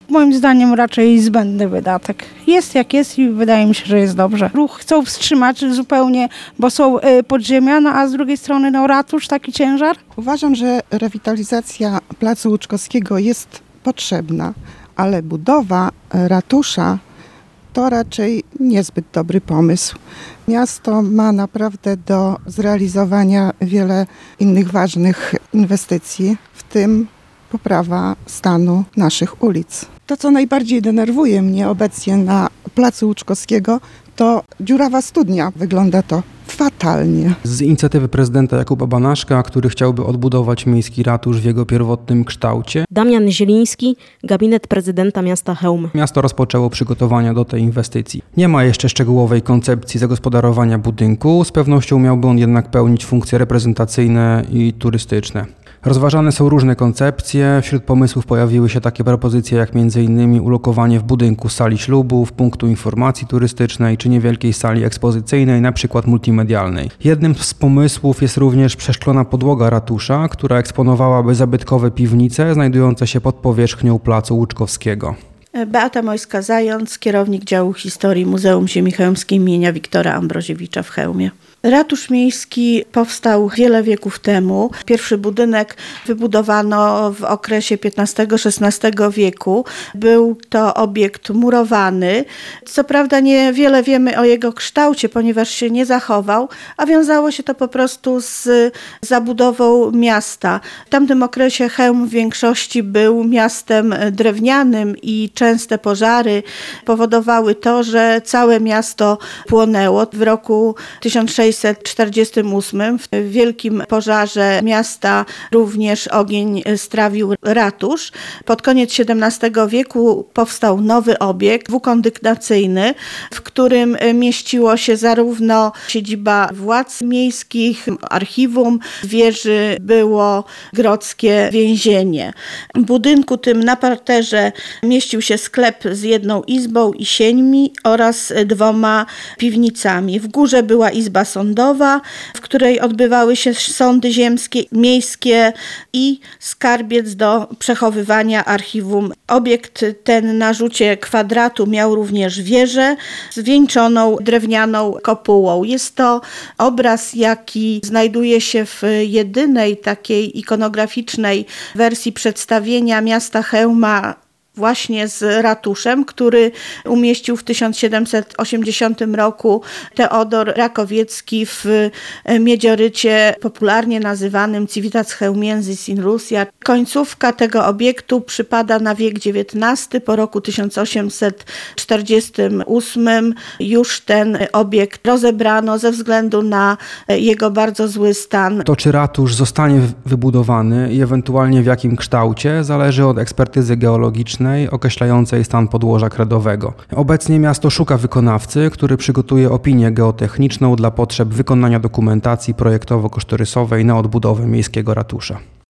moim zdaniem raczej zbędny wydatek. Jest jak jest i wydaje mi się, że jest dobrze. Ruch chcą wstrzymać zupełnie, bo są podziemia, a z drugiej strony ratusz, taki ciężar. Uważam, że rewitalizacja Placu Łuczkowskiego jest potrzebna, ale budowa ratusza to raczej niezbyt dobry pomysł. Miasto ma naprawdę do zrealizowania wiele innych ważnych inwestycji, w tym poprawa stanu naszych ulic. To, co najbardziej denerwuje mnie obecnie na Placu Łuczkowskiego, to dziurawa studnia. Wygląda to fatalnie. Z inicjatywy prezydenta Jakuba Banaszka, który chciałby odbudować miejski ratusz w jego pierwotnym kształcie. Damian Zieliński, gabinet prezydenta miasta Chełm. Miasto rozpoczęło przygotowania do tej inwestycji. Nie ma jeszcze szczegółowej koncepcji zagospodarowania budynku. Z pewnością miałby on jednak pełnić funkcje reprezentacyjne i turystyczne. Rozważane są różne koncepcje. Wśród pomysłów pojawiły się takie propozycje jak m.in. ulokowanie w budynku sali ślubów, punktu informacji turystycznej czy niewielkiej sali ekspozycyjnej, np. multimedialnej. Jednym z pomysłów jest również przeszklona podłoga ratusza, która eksponowałaby zabytkowe piwnice znajdujące się pod powierzchnią Placu Łuczkowskiego. Beata Mojska-Zając, kierownik działu historii Muzeum Ziemi Chełmskiej imienia Wiktora Ambroziewicza w Chełmie. Ratusz miejski powstał wiele wieków temu. Pierwszy budynek wybudowano w okresie XV-XVI wieku. Był to obiekt murowany. Co prawda niewiele wiemy o jego kształcie, ponieważ się nie zachował, a wiązało się to po prostu z zabudową miasta. W tamtym okresie Chełm w większości był miastem drewnianym i częste pożary powodowały to, że całe miasto płonęło. W roku 1648 w wielkim pożarze miasta również ogień strawił ratusz. Pod koniec XVII wieku powstał nowy obiekt dwukondygnacyjny, w którym mieściło się zarówno siedziba władz miejskich, archiwum, w wieży było grodzkie więzienie. W budynku tym na parterze mieścił się sklep z jedną izbą i sieńmi oraz 2 piwnicami. W górze była izba sądowa, w której odbywały się sądy ziemskie, miejskie i skarbiec do przechowywania archiwum. Obiekt ten na rzucie kwadratu miał również wieżę zwieńczoną drewnianą kopułą. Jest to obraz, jaki znajduje się w jedynej takiej ikonograficznej wersji przedstawienia miasta Chełma właśnie z ratuszem, który umieścił w 1780 roku Teodor Rakowiecki w miedziorycie popularnie nazywanym Civitas Chełmiensis in Russia. Końcówka tego obiektu przypada na wiek XIX. Po roku 1848 już ten obiekt rozebrano ze względu na jego bardzo zły stan. To, czy ratusz zostanie wybudowany i ewentualnie w jakim kształcie, zależy od ekspertyzy geologicznej określającej stan podłoża kredowego. Obecnie miasto szuka wykonawcy, który przygotuje opinię geotechniczną dla potrzeb wykonania dokumentacji projektowo-kosztorysowej na odbudowę miejskiego ratusza.